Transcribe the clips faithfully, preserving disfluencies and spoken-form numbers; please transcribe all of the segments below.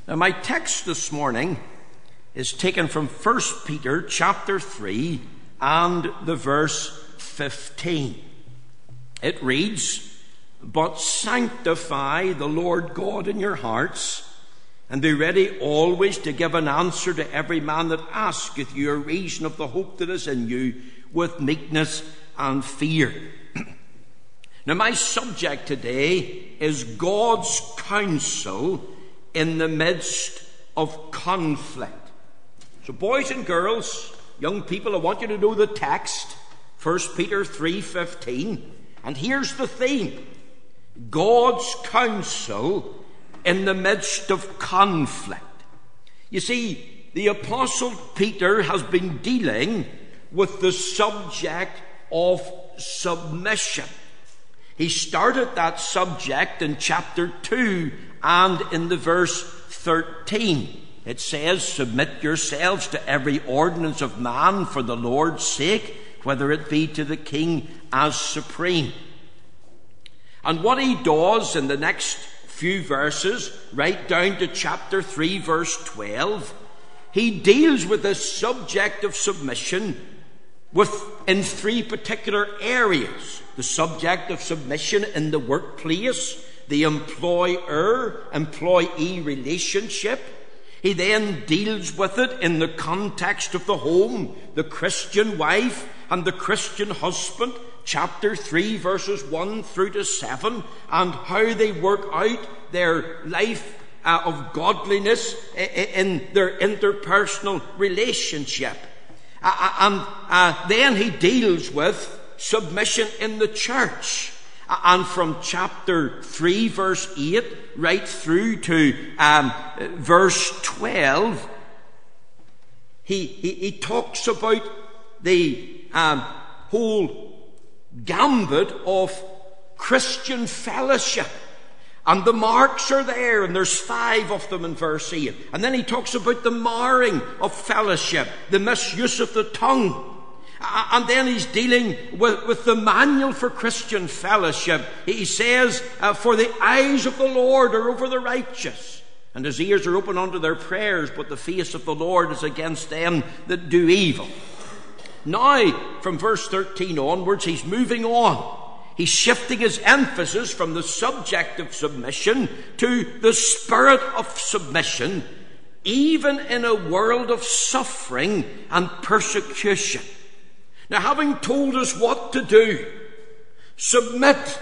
Now, my text this morning is taken from First Peter chapter three and the verse fifteen. It reads, "But sanctify the Lord God in your hearts, and be ready always to give an answer to every man that asketh you a reason of the hope that is in you, with meekness and fear." Now, my subject today is God's counsel in the midst of conflict. So, boys and girls, young people, I want you to know the text, First Peter three fifteen, and here's the theme: God's counsel in the midst of conflict. You see, the Apostle Peter has been dealing with the subject of submission. He started that subject in chapter two and in the verse thirteen. It says, "Submit yourselves to every ordinance of man for the Lord's sake, whether it be to the king as supreme." And what he does in the next few verses, right down to chapter three, verse twelve, he deals with the subject of submission with in three particular areas. The subject of submission in the workplace, the employer-employee relationship. He then deals with it in the context of the home, the Christian wife and the Christian husband, chapter three, verses one through to seven, and how they work out their life uh, of godliness in their interpersonal relationship. Uh, and uh, then he deals with submission in the church. Uh, and from chapter three, verse eight, right through to um, verse twelve, he, he, he talks about the um, whole gambit of Christian fellowship. And the marks are there, and there's five of them in verse eight. And then he talks about the marring of fellowship, the misuse of the tongue. And then he's dealing with, with the manual for Christian fellowship. He says, uh, "For the eyes of the Lord are over the righteous, and his ears are open unto their prayers, but the face of the Lord is against them that do evil." Now, from verse thirteen onwards, he's moving on. He's shifting his emphasis from the subject of submission to the spirit of submission, even in a world of suffering and persecution. Now, having told us what to do, submit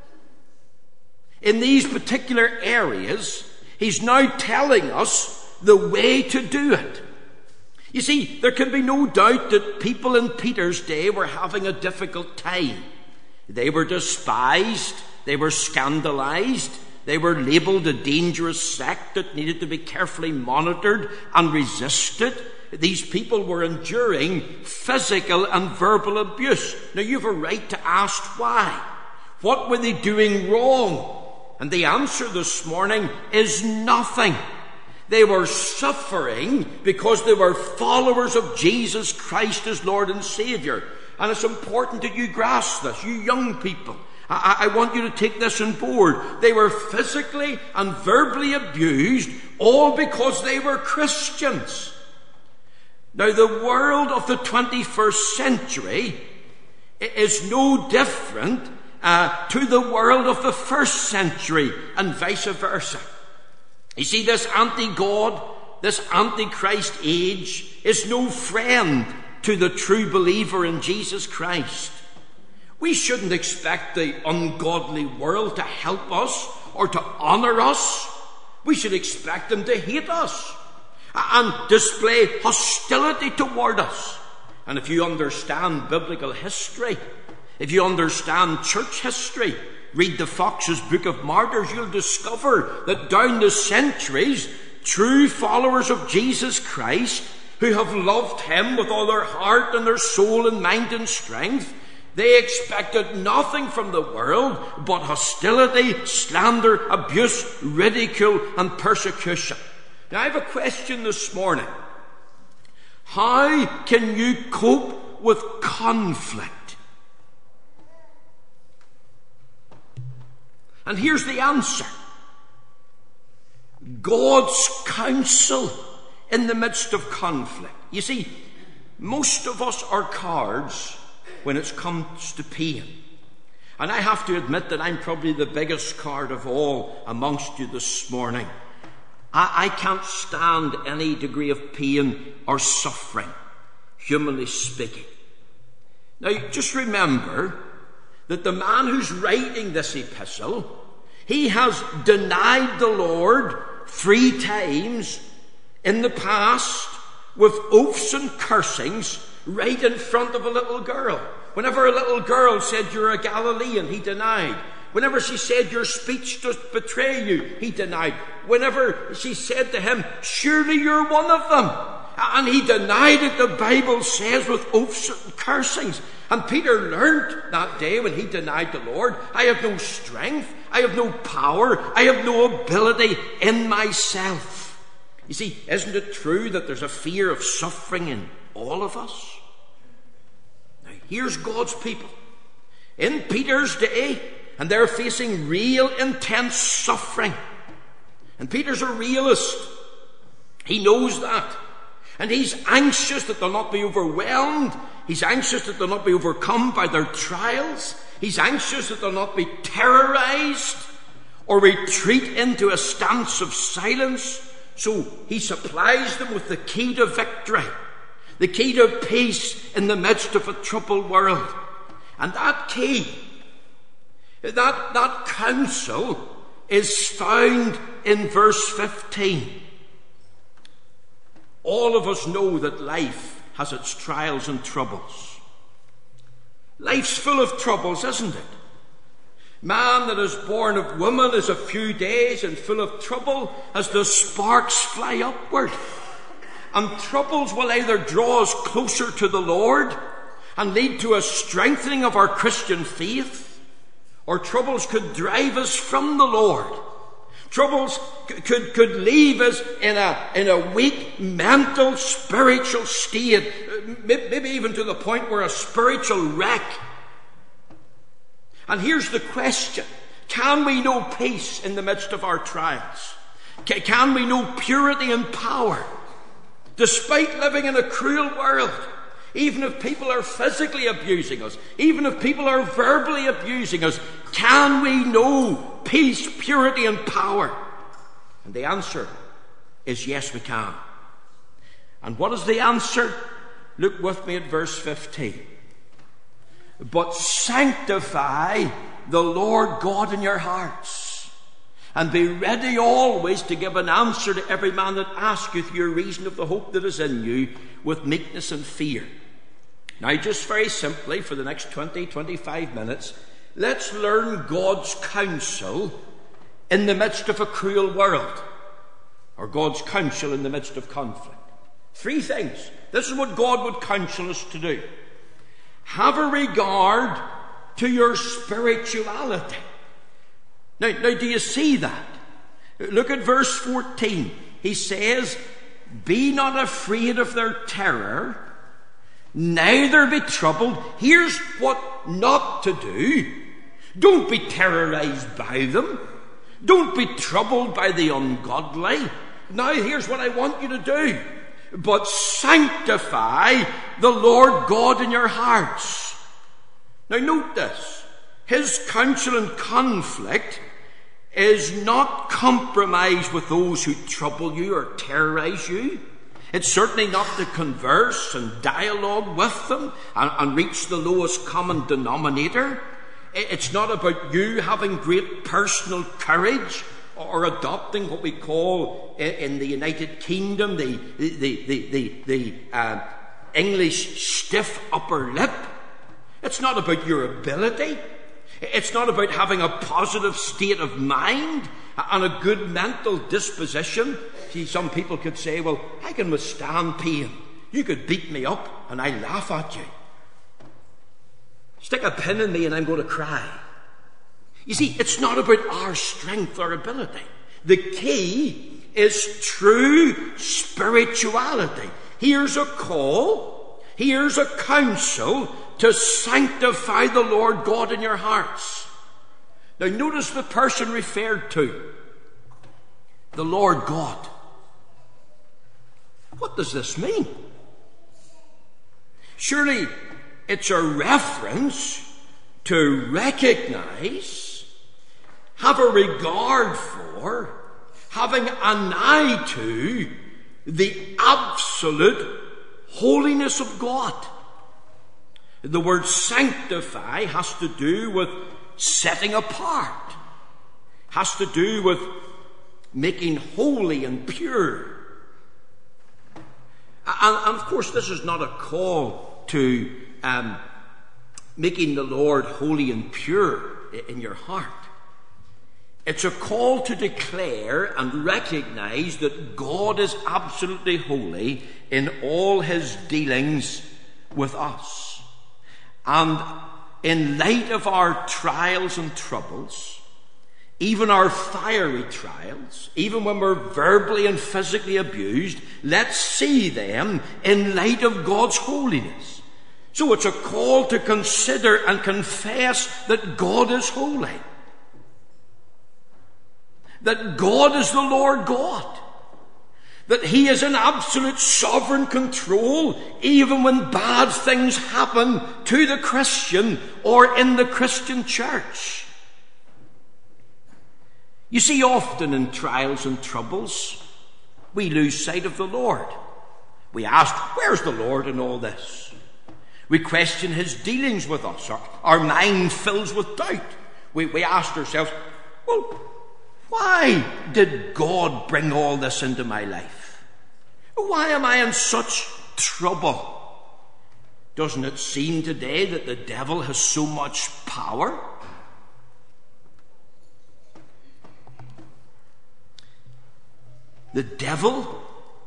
in these particular areas, he's now telling us the way to do it. You see, there can be no doubt that people in Peter's day were having a difficult time. They were despised, they were scandalized, they were labelled a dangerous sect that needed to be carefully monitored and resisted. These people were enduring physical and verbal abuse. Now, you have a right to ask why. What were they doing wrong? And the answer this morning is nothing. They were suffering because they were followers of Jesus Christ as Lord and Saviour. And it's important that you grasp this, you young people. I, I want you to take this on board. They were physically and verbally abused, all because they were Christians. Now, the world of the twenty-first century is no different uh, to the world of the first century, and vice versa. You see, this anti-God, this anti-Christ age is no friend to the true believer in Jesus Christ. We shouldn't expect the ungodly world to help us or to honour us. We should expect them to hate us and display hostility toward us. And if you understand biblical history, if you understand church history, read the Fox's Book of Martyrs, you'll discover that down the centuries, true followers of Jesus Christ, who have loved him with all their heart and their soul and mind and strength, they expected nothing from the world but hostility, slander, abuse, ridicule, and persecution. Now, I have a question this morning. How can you cope with conflict? And here's the answer. God's counsel in the midst of conflict. You see, most of us are cowards when it comes to pain. And I have to admit that I'm probably the biggest coward of all amongst you this morning. I, I can't stand any degree of pain or suffering, humanly speaking. Now, just remember that the man who's writing this epistle, he has denied the Lord three times in the past with oaths and cursings right in front of a little girl. Whenever a little girl said, "You're a Galilean," he denied. Whenever she said, "Your speech does betray you," he denied. Whenever she said to him, "Surely you're one of them," and he denied it, the Bible says, with oaths and cursings. And Peter learned that day when he denied the Lord, "I have no strength, I have no power, I have no ability in myself." You see, isn't it true that there's a fear of suffering in all of us? Now, here's God's people in Peter's day, and they're facing real intense suffering. And Peter's a realist. He knows that. And he's anxious that they'll not be overwhelmed. He's anxious that they'll not be overcome by their trials. He's anxious that they'll not be terrorized or retreat into a stance of silence. So he supplies them with the key to victory, the key to peace in the midst of a troubled world. And that key, that, that counsel is found in verse fifteen. All of us know that life has its trials and troubles. Life's full of troubles, isn't it? Man that is born of woman is a few days and full of trouble as the sparks fly upward. And troubles will either draw us closer to the Lord and lead to a strengthening of our Christian faith, or troubles could drive us from the Lord. Troubles could, could leave us in a, in a weak mental, spiritual state, maybe even to the point where a spiritual wreck. And here's the question: can we know peace in the midst of our trials? Can we know purity and power despite living in a cruel world? Even if people are physically abusing us, even if people are verbally abusing us, can we know peace, purity, and power? And the answer is yes, we can. And what is the answer? Look with me at verse fifteen. But sanctify the Lord God in your hearts, and be ready always to give an answer to every man that asketh you a reason of the hope that is in you, with meekness and fear. Now, just very simply, for the next twenty, twenty-five minutes, let's learn God's counsel in the midst of a cruel world, or God's counsel in the midst of conflict. Three things. This is what God would counsel us to do. Have a regard to your spirituality. Now, now, do you see that? Look at verse fourteen. He says, "Be not afraid of their terror, neither be troubled." Here's what not to do. Don't be terrorized by them. Don't be troubled by the ungodly. Now, here's what I want you to do. But sanctify the Lord God in your hearts. Now, note this. His counsel in conflict is not compromise with those who trouble you or terrorize you. It's certainly not to converse and dialogue with them and, and reach the lowest common denominator. It's not about you having great personal courage or adopting what we call in the United Kingdom the, the, the, the, the uh, English stiff upper lip. It's not about your ability. It's not about having a positive state of mind and a good mental disposition. See, some people could say, "Well, I can withstand pain. You could beat me up and I laugh at you. Stick a pin in me and I'm going to cry." You see, it's not about our strength or ability. The key is true spirituality. Here's a call, here's a counsel to sanctify the Lord God in your hearts. Now, notice the person referred to. the Lord God. What does this mean? Surely it's a reference to recognize, have a regard for, having an eye to the absolute holiness of God. The word sanctify has to do with setting apart, has to do with making holy and pure. And, and of course, this is not a call to um, making the Lord holy and pure in your heart. It's a call to declare and recognize that God is absolutely holy in all his dealings with us. And in light of our trials and troubles, even our fiery trials, even when we're verbally and physically abused, let's see them in light of God's holiness. So it's a call to consider and confess that God is holy. That God is the Lord God. That he is in absolute sovereign control even when bad things happen to the Christian or in the Christian church. You see, often in trials and troubles, we lose sight of the Lord. We ask, where's the Lord in all this? We question his dealings with us. Our, our mind fills with doubt. We, we ask ourselves, well, why did God bring all this into my life? Why am I in such trouble? Doesn't it seem today that the devil has so much power? The devil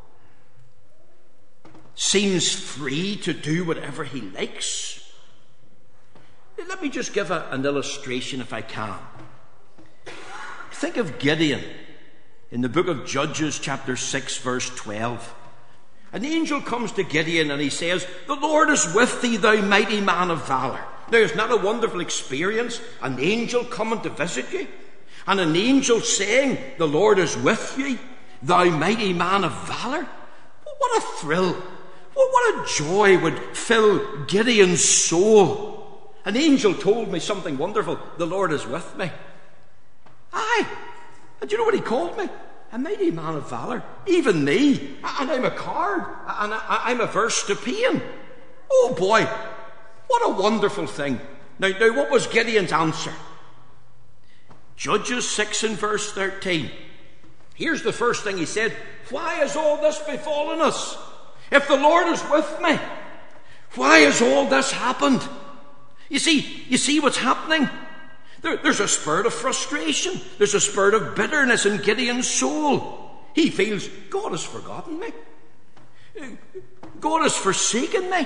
seems free to do whatever he likes. Let me just give a, an illustration if I can. Think of Gideon in the book of Judges chapter six verse twelve. An angel comes to Gideon and he says, "The Lord is with thee, thou mighty man of valor." Now, isn't that a wonderful experience? An angel coming to visit you, and an angel saying, "The Lord is with you, thou mighty man of valor." What a thrill. What a joy would fill Gideon's soul. An angel told me something wonderful. The Lord is with me. Aye. And do you know what he called me? A mighty man of valor. Even me. And I'm a coward. And I'm averse to pain. Oh boy. What a wonderful thing. Now, now what was Gideon's answer? Judges six and verse thirteen. Here's the first thing he said. Why has all this befallen us? If the Lord is with me, why has all this happened? You see, you see what's happening? There, there's a spirit of frustration. There's a spirit of bitterness in Gideon's soul. He feels, God has forgotten me. God has forsaken me.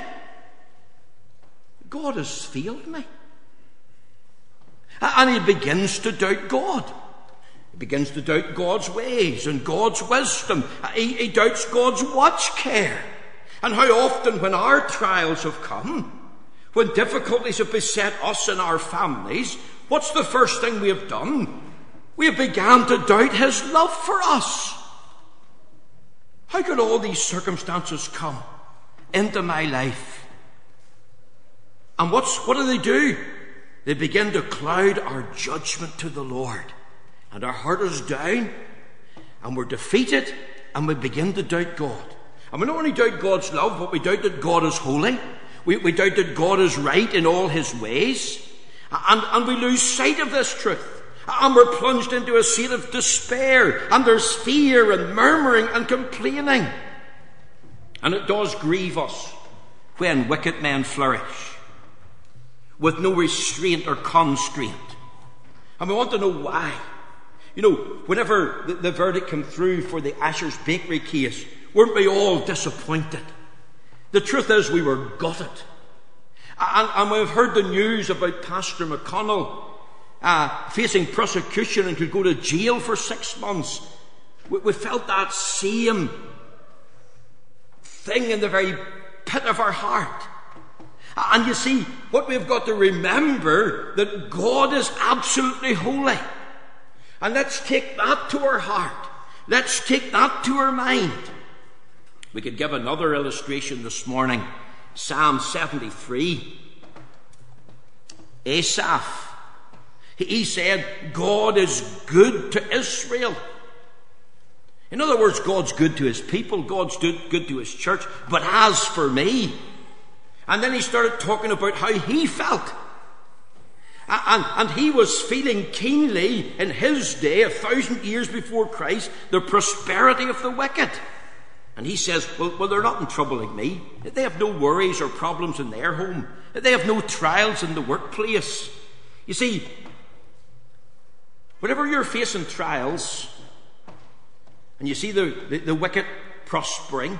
God has failed me. And he begins to doubt God. He begins to doubt God's ways and God's wisdom. He, he doubts God's watch care. And how often when our trials have come, when difficulties have beset us and our families, what's the first thing we have done? We have begun to doubt his love for us. How could all these circumstances come into my life? And what's, what do they do? They begin to cloud our judgment to the Lord. And our heart is down, and we're defeated, and we begin to doubt God. And we not only doubt God's love, but we doubt that God is holy. We, we doubt that God is right in all his ways. And, and we lose sight of this truth. And we're plunged into a state of despair. And there's fear and murmuring and complaining. And it does grieve us when wicked men flourish, with no restraint or constraint. And we want to know why. You know, whenever the, the verdict came through for the Asher's Bakery case, weren't we all disappointed? The truth is, we were gutted. And, and we've heard the news about Pastor McConnell uh, facing prosecution and could go to jail for six months. We, we felt that same thing in the very pit of our heart. And you see, what we've got to remember, that God is absolutely holy. And let's take that to our heart. Let's take that to our mind. We could give another illustration this morning. Psalm seventy-three. Asaph. He said, God is good to Israel. In other words, God's good to his people. God's good to his church. But as for me... And then he started talking about how he felt. And, and he was feeling keenly in his day, a thousand years before Christ, the prosperity of the wicked. And he says, well, well, they're not in trouble like me. They have no worries or problems in their home. They have no trials in the workplace. You see, whenever you're facing trials, and you see the, the, the wicked prospering,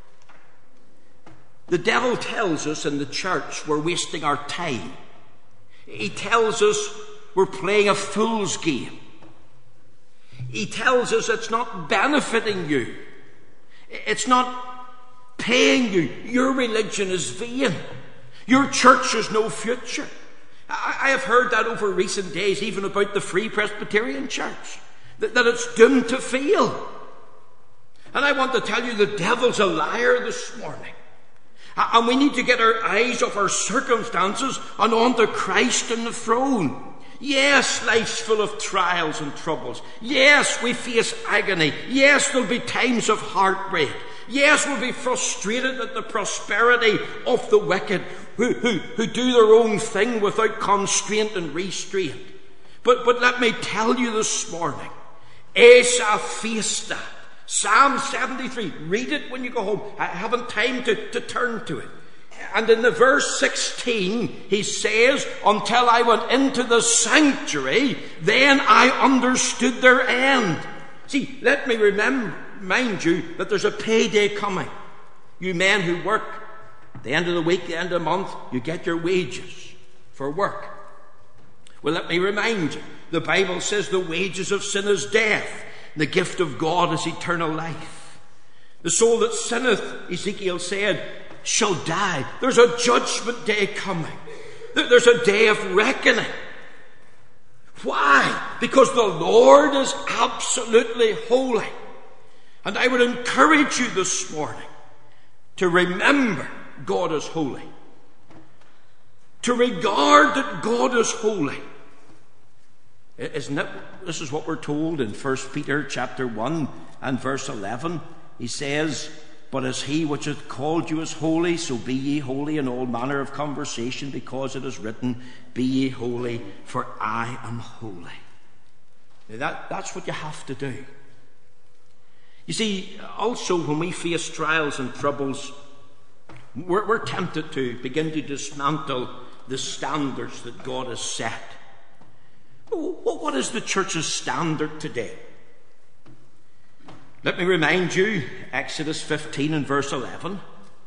the devil tells us in the church we're wasting our time. He tells us we're playing a fool's game. He tells us it's not benefiting you. It's not paying you. Your religion is vain. Your church has no future. I have heard that over recent days, even about the Free Presbyterian Church, that, that it's doomed to fail. And I want to tell you the devil's a liar this morning. And we need to get our eyes off our circumstances and onto Christ and the throne. Yes, life's full of trials and troubles. Yes, we face agony. Yes, there'll be times of heartbreak. Yes, we'll be frustrated at the prosperity of the wicked who, who, who do their own thing without constraint and restraint. But, but let me tell you this morning, Asaph faced that. Psalm seventy-three, read it when you go home. I haven't time to, to turn to it. And in the verse sixteen, he says, until I went into the sanctuary, then I understood their end. See, let me remember, remind you that there's a payday coming. You men who work, at the end of the week, the end of the month, you get your wages for work. Well, let me remind you, the Bible says the wages of sin is death. The gift of God is eternal life. The soul that sinneth, Ezekiel said, shall die. There's a judgment day coming. There's a day of reckoning. Why? Because the Lord is absolutely holy. And I would encourage you this morning to remember God is holy. To regard that God is holy. Isn't it? This is what we're told in First Peter chapter one and verse eleven. He says, but as he which hath called you is holy, so be ye holy in all manner of conversation, because it is written, be ye holy, for I am holy. Now that, that's what you have to do. You see, also when we face trials and troubles, we're, we're tempted to begin to dismantle the standards that God has set. What is the church's standard today? Let me remind you, Exodus fifteen and verse eleven.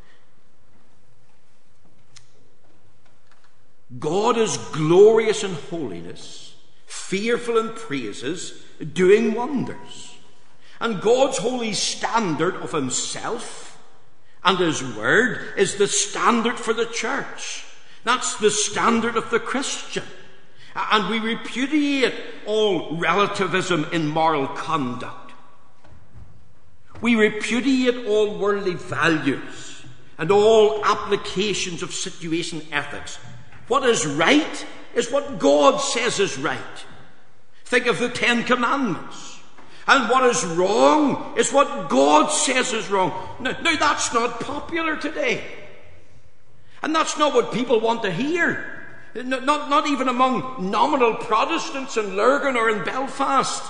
God is glorious in holiness, fearful in praises, doing wonders. And God's holy standard of himself and his word is the standard for the church. That's the standard of the Christian. And we repudiate all relativism in moral conduct. We repudiate all worldly values and all applications of situation ethics. What is right is what God says is right. Think of the Ten Commandments. And what is wrong is what God says is wrong. Now, now that's not popular today. And that's not what people want to hear. Not, not, not even among nominal Protestants in Lurgan or in Belfast.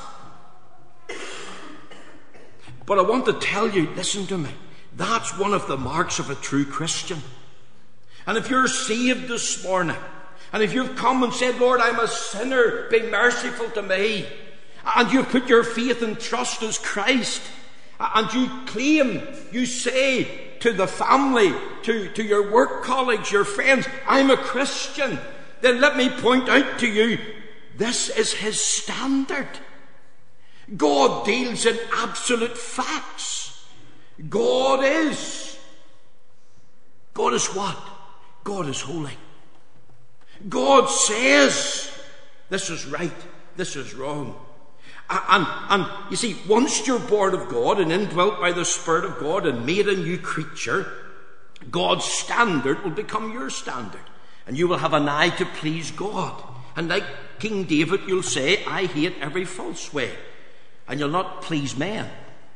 But I want to tell you, listen to me, that's one of the marks of a true Christian. And if you're saved this morning, and if you've come and said, Lord, I'm a sinner, be merciful to me, and you've put your faith and trust as Christ, and you claim, you say to the family, to, to your work colleagues, your friends, I'm a Christian, then let me point out to you, this is his standard. God deals in absolute facts. God is. God is what? God is holy. God says this is right, this is wrong. And, and you see, once you're born of God and indwelt by the Spirit of God and made a new creature, God's standard will become your standard. And you will have an eye to please God. And like King David, you'll say, I hate every false way. And you'll not please men.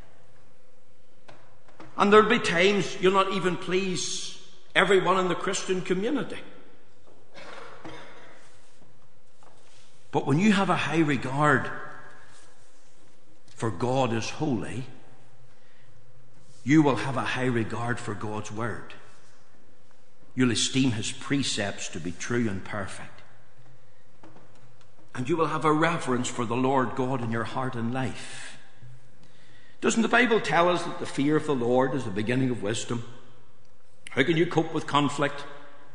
And there'll be times you'll not even please everyone in the Christian community. But when you have a high regard for God as holy, you will have a high regard for God's word. You'll esteem his precepts to be true and perfect. And you will have a reverence for the Lord God in your heart and life. Doesn't the Bible tell us that the fear of the Lord is the beginning of wisdom? How can you cope with conflict?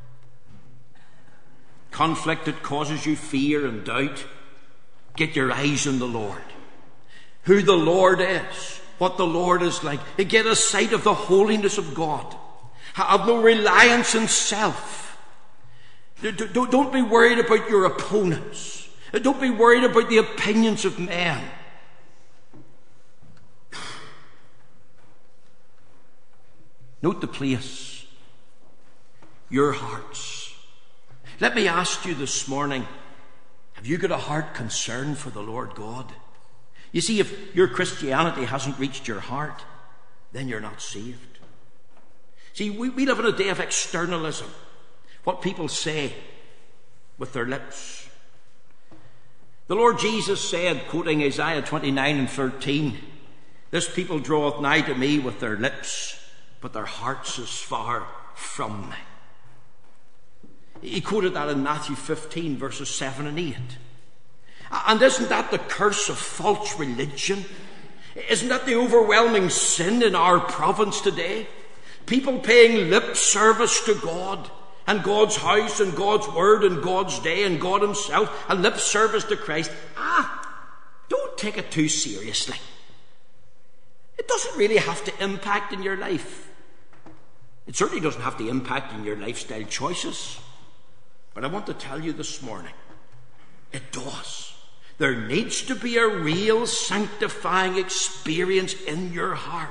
Conflict that causes you fear and doubt. Get your eyes on the Lord. Who the Lord is. What the Lord is like. Get a sight of the holiness of God. Have no reliance in self. Don't be worried about your opponents. Don't be worried about the opinions of men. Note the place. Your hearts. Let me ask you this morning, have you got a heart concern for the Lord God? You see, if your Christianity hasn't reached your heart, then you're not saved. See, we, we live in a day of externalism. What people say with their lips. The Lord Jesus said, quoting Isaiah twenty-nine and thirteen, this people draweth nigh to me with their lips, but their hearts is far from me. He quoted that in Matthew fifteen, verses seven and eight. And isn't that the curse of false religion? Isn't that the overwhelming sin in our province today? People paying lip service to God and God's house and God's word and God's day and God himself, and lip service to Christ. Ah, don't take it too seriously. It doesn't really have to impact in your life. It certainly doesn't have to impact in your lifestyle choices. But I want to tell you this morning, it does. There needs to be a real sanctifying experience in your heart.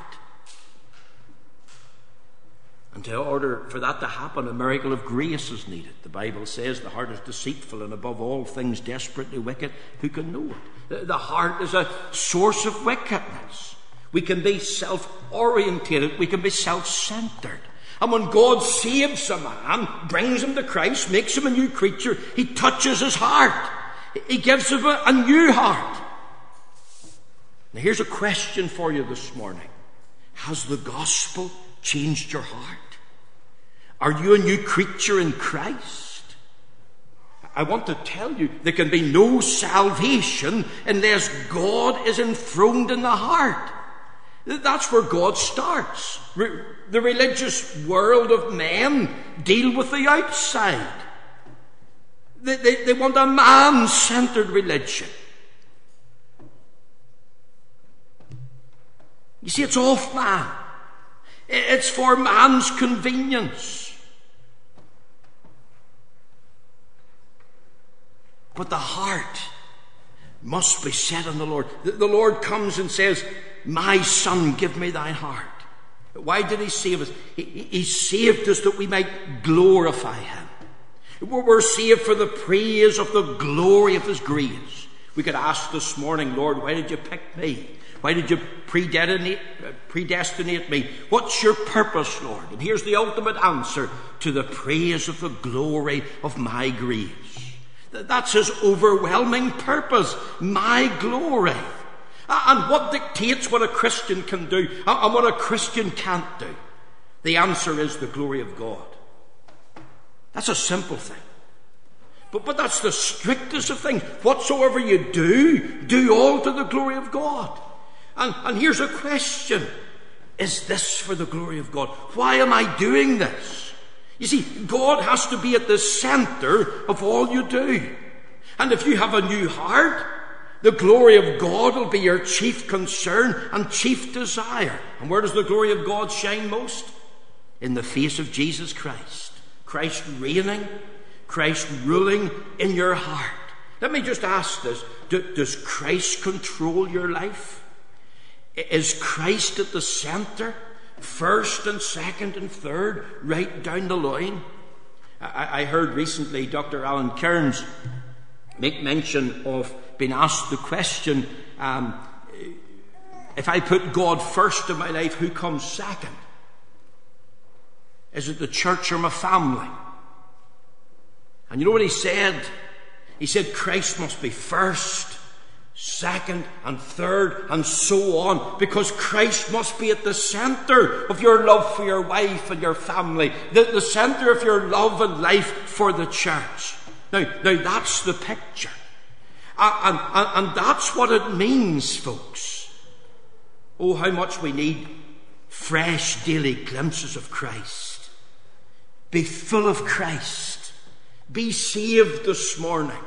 And in order for that to happen, a miracle of grace is needed. The Bible says the heart is deceitful and above all things desperately wicked. Who can know it? The heart is a source of wickedness. We can be self-orientated. We can be self-centered. And when God saves a man, brings him to Christ, makes him a new creature, he touches his heart. He gives him a, a new heart. Now here's a question for you this morning. Has the gospel changed your heart? Are you a new creature in Christ? I want to tell you, there can be no salvation unless God is enthroned in the heart. That's where God starts. The religious world of men deal with the outside. They, they, they want a man-centered religion. You see, it's off man. It's for man's convenience. But the heart must be set on the Lord. The, the Lord comes and says, my son, give me thine heart. Why did he save us? He, he saved us that we might glorify him. We're saved for the praise of the glory of his grace. We could ask this morning, Lord, why did you pick me? Why did you predestinate, predestinate me? What's your purpose, Lord? And here's the ultimate answer: to the praise of the glory of my grace. That's his overwhelming purpose, my glory. And what dictates what a Christian can do and what a Christian can't do? The answer is the glory of God. That's a simple thing. But, but that's the strictest of things. Whatsoever you do, do all to the glory of God. And, and here's a question. Is this for the glory of God? Why am I doing this? You see, God has to be at the center of all you do. And if you have a new heart, the glory of God will be your chief concern and chief desire. And where does the glory of God shine most? In the face of Jesus Christ. Christ reigning, Christ ruling in your heart. Let me just ask this. Do, does Christ control your life? Is Christ at the centre? First and second and third, right down the line? I, I heard recently Doctor Alan Cairns make mention of being asked the question, um, if I put God first in my life, who comes second? Is it the church or my family? And you know what he said? He said Christ must be first, second and third and so on, because Christ must be at the centre of your love for your wife and your family, the, the centre of your love and life for the church. Now, now that's the picture. And, and, and that's what it means, folks. Oh, how much we need fresh daily glimpses of Christ. Be full of Christ. Be saved this morning.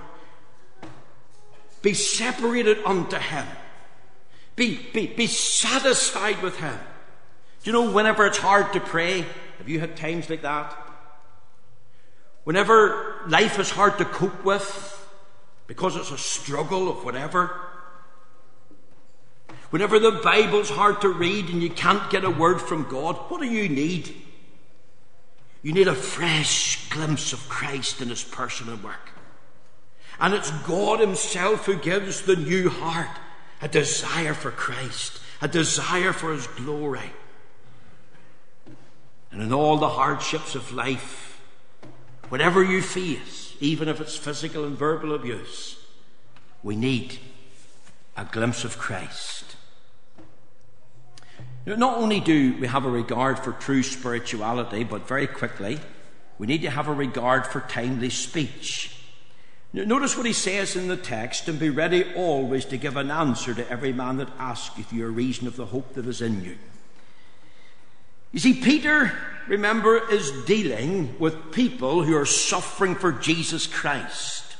Be separated unto Him. Be, be, be satisfied with Him. Do you know, whenever it's hard to pray, have you had times like that? Whenever life is hard to cope with, because it's a struggle of whatever. Whenever the Bible's hard to read and you can't get a word from God, what do you need? You need a fresh glimpse of Christ in His person and work. And it's God Himself who gives the new heart a desire for Christ, a desire for His glory. And in all the hardships of life, whatever you face, even if it's physical and verbal abuse, we need a glimpse of Christ. Not only do we have a regard for true spirituality, but very quickly, we need to have a regard for timely speech. Notice what he says in the text, and be ready always to give an answer to every man that asketh you a reason of the hope that is in you. You see, Peter, remember, is dealing with people who are suffering for Jesus Christ.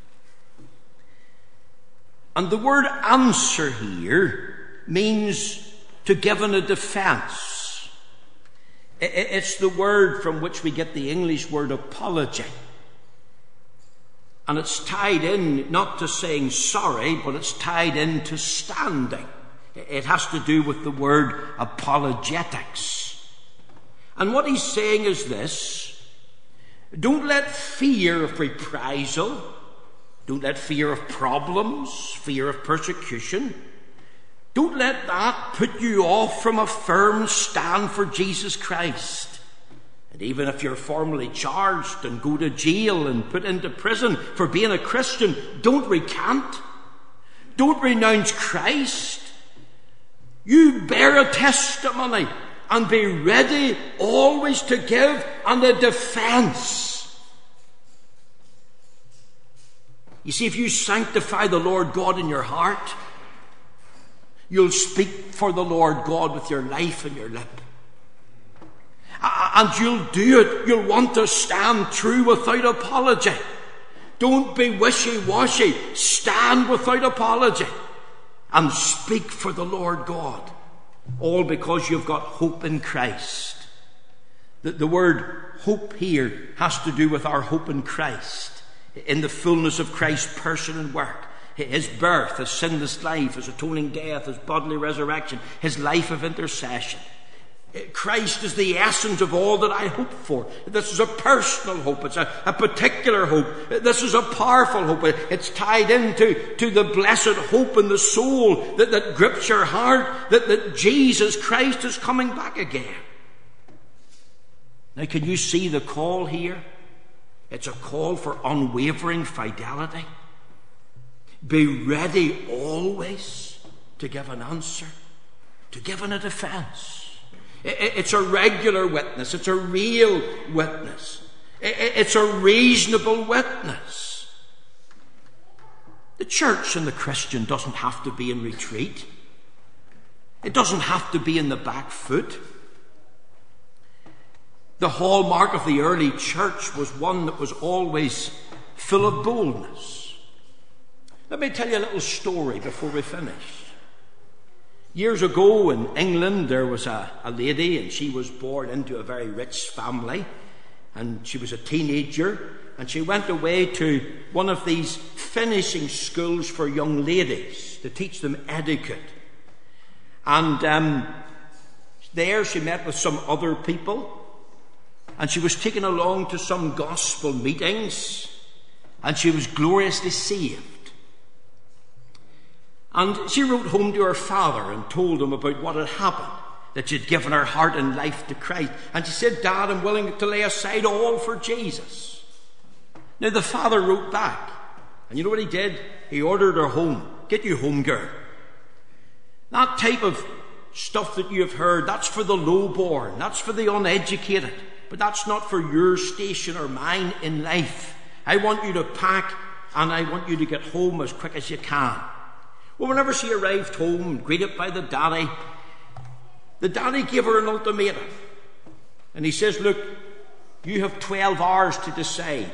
And the word answer here means to give in a defense. It's the word from which we get the English word apology. And it's tied in not to saying sorry, but it's tied into standing. It has to do with the word apologetics. And what he's saying is this: don't let fear of reprisal, don't let fear of problems, fear of persecution, don't let that put you off from a firm stand for Jesus Christ. And even if you're formally charged and go to jail and put into prison for being a Christian, don't recant. Don't renounce Christ. You bear a testimony and be ready always to give and a defense. You see, if you sanctify the Lord God in your heart, you'll speak for the Lord God with your life and your lip. And you'll do it. You'll want to stand true without apology. Don't be wishy-washy. Stand without apology. And speak for the Lord God. All because you've got hope in Christ. The, the word hope here has to do with our hope in Christ. In the fullness of Christ's person and work. His birth, His sinless life, His atoning death, His bodily resurrection, His life of intercession. Christ is the essence of all that I hope for. This is a personal hope. It's a, a particular hope. This is a powerful hope. It's tied into to the blessed hope in the soul that, that grips your heart, that, that Jesus Christ is coming back again. Now, can you see the call here? It's a call for unwavering fidelity. Be ready always to give an answer, to give an a defense. It's a regular witness. It's a real witness. It's a reasonable witness. The church and the Christian doesn't have to be in retreat. It doesn't have to be in the back foot. The hallmark of the early church was one that was always full of boldness. Let me tell you a little story before we finish. Years ago in England, there was a, a lady, and she was born into a very rich family, and she was a teenager, and she went away to one of these finishing schools for young ladies to teach them etiquette. And um, there she met with some other people, and she was taken along to some gospel meetings, and she was gloriously saved. And she wrote home to her father and told him about what had happened, that she'd given her heart and life to Christ. And she said, "Dad, I'm willing to lay aside all for Jesus." Now the father wrote back, and you know what he did? He ordered her home. "Get you home, girl." That type of stuff that you have heard, that's for the lowborn, that's for the uneducated, but that's not for your station or mine in life. I want you to pack, and I want you to get home as quick as you can. Well, whenever she arrived home, greeted by the daddy, the daddy gave her an ultimatum. And he says, "Look, you have twelve hours to decide.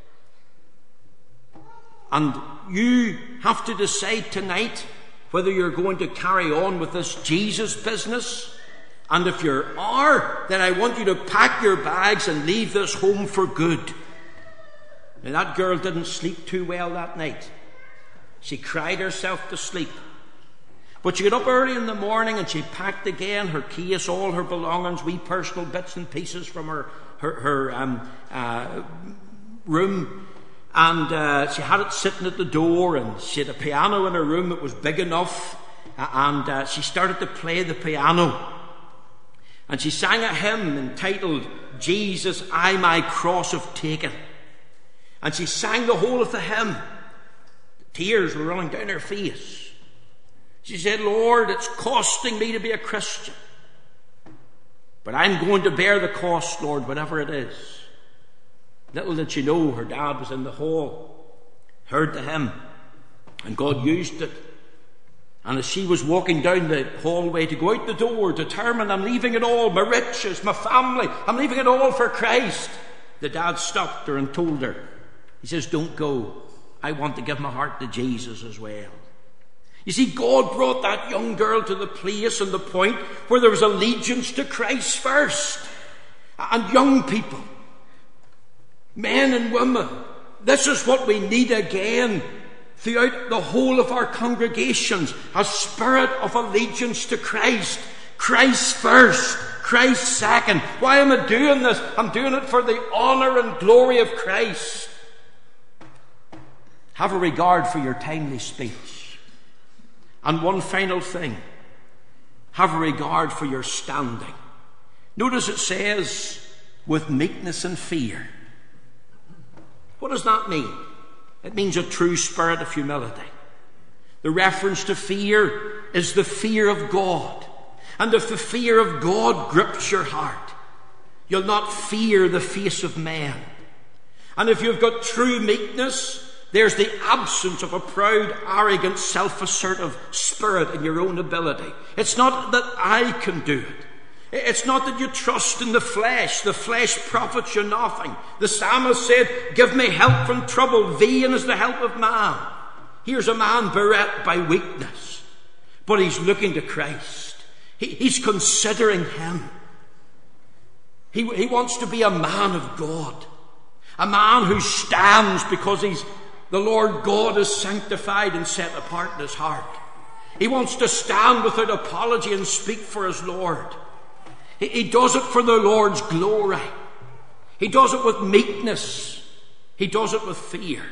And you have to decide tonight whether you're going to carry on with this Jesus business. And if you are, then I want you to pack your bags and leave this home for good." Now, that girl didn't sleep too well that night. She cried herself to sleep. But she got up early in the morning and she packed again her case, all her belongings, wee personal bits and pieces from her, her, her um, uh, room. And uh, she had it sitting at the door, and she had a piano in her room that was big enough. Uh, and uh, she started to play the piano. And she sang a hymn entitled, "Jesus, I my cross have taken." And she sang the whole of the hymn. Tears were running down her face. She said, "Lord, it's costing me to be a Christian. But I'm going to bear the cost, Lord, whatever it is." Little did she know her dad was in the hall, heard the hymn, and God used it. And as she was walking down the hallway to go out the door, determined, "I'm leaving it all, my riches, my family, I'm leaving it all for Christ," the dad stopped her and told her, he says, "Don't go. I want to give my heart to Jesus as well." You see, God brought that young girl to the place and the point where there was allegiance to Christ first. And young people, men and women, this is what we need again throughout the whole of our congregations, a spirit of allegiance to Christ. Christ first, Christ second. Why am I doing this? I'm doing it for the honour and glory of Christ. Have a regard for your timely speech. And one final thing, have a regard for your standing. Notice it says, "with meekness and fear." What does that mean? It means a true spirit of humility. The reference to fear is the fear of God. And if the fear of God grips your heart, you'll not fear the face of man. And if you've got true meekness, there's the absence of a proud, arrogant, self-assertive spirit in your own ability. It's not that I can do it. It's not that you trust in the flesh. The flesh profits you nothing. The psalmist said, "Give me help from trouble. Vain is the help of man." Here's a man bereft by weakness, but he's looking to Christ. He, he's considering him. He, he wants to be a man of God. A man who stands because he's the Lord God is sanctified and set apart in his heart. He wants to stand without apology and speak for his Lord. He, he does it for the Lord's glory. He does it with meekness. He does it with fear.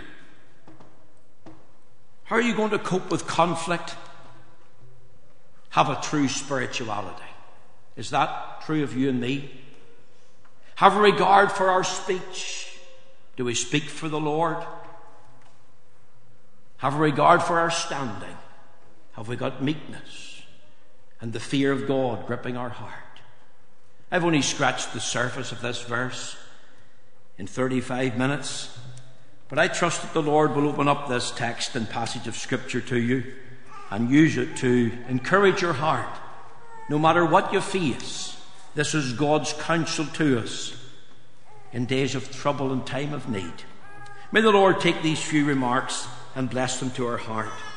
How are you going to cope with conflict? Have a true spirituality. Is that true of you and me? Have a regard for our speech. Do we speak for the Lord? Have a regard for our standing. Have we got meekness and the fear of God gripping our heart? I've only scratched the surface of this verse in thirty-five minutes, but I trust that the Lord will open up this text and passage of Scripture to you and use it to encourage your heart. No matter what you face, this is God's counsel to us in days of trouble and time of need. May the Lord take these few remarks and bless them to our heart.